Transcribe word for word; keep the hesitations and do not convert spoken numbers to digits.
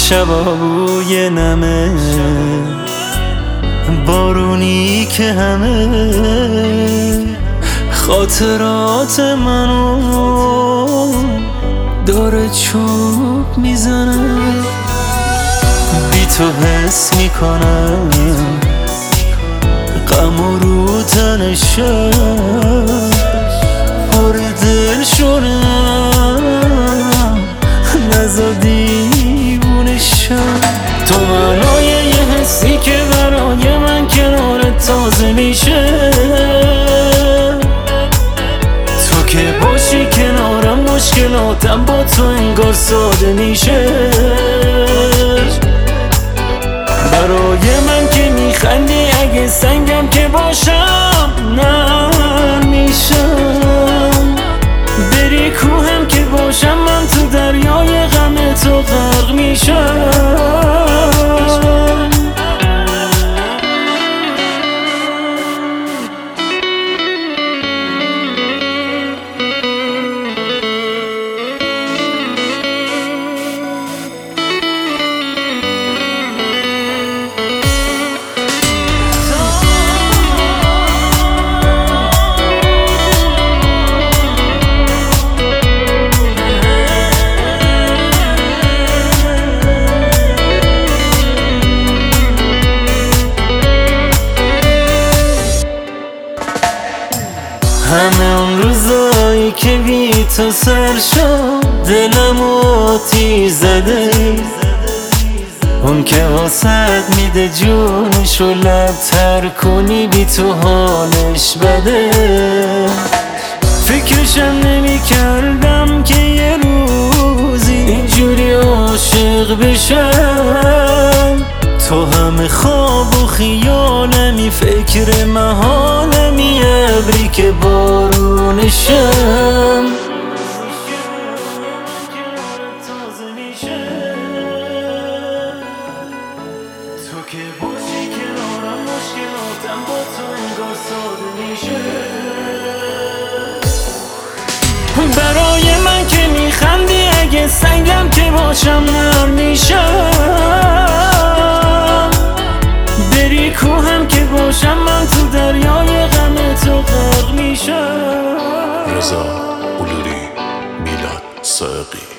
شبا بوی نمه بارونی که همه خاطرات منو داره چوب میزنه. بی تو حس میکنم غم و رو تنشه پر دل شدم نزا دیوونه شم. تو معنای یه حسی که برای من کنارت تازه میشه. تو که باشی کنارم مشکلاتم با تو انگار ساده میشه. برای من که میخندی اگه سنگم که باشم نرم میشم. بری کوهم که باشم من تو دریای غم تو غرق میشم. همه اون روزایی که بی تو سر شد دلم آتیش زده. اون که واسد میده جونشو لب تر کنی بی تو حالش بده. فکرشم نمی کردم که یه روزی اینجوری عاشق بشم. تو همه خواب و خیالمی فکر محالمی ابری که بارونشم. تو که باشی کنارم مشکلاتم با تو انگار ساده میشه. برای من که میخندی اگه سنگم که باشم نرم میشم. بری کوهم که باشم من تو دریای غم تو غرق میشم. رضا بلوری، میلاد صادقی.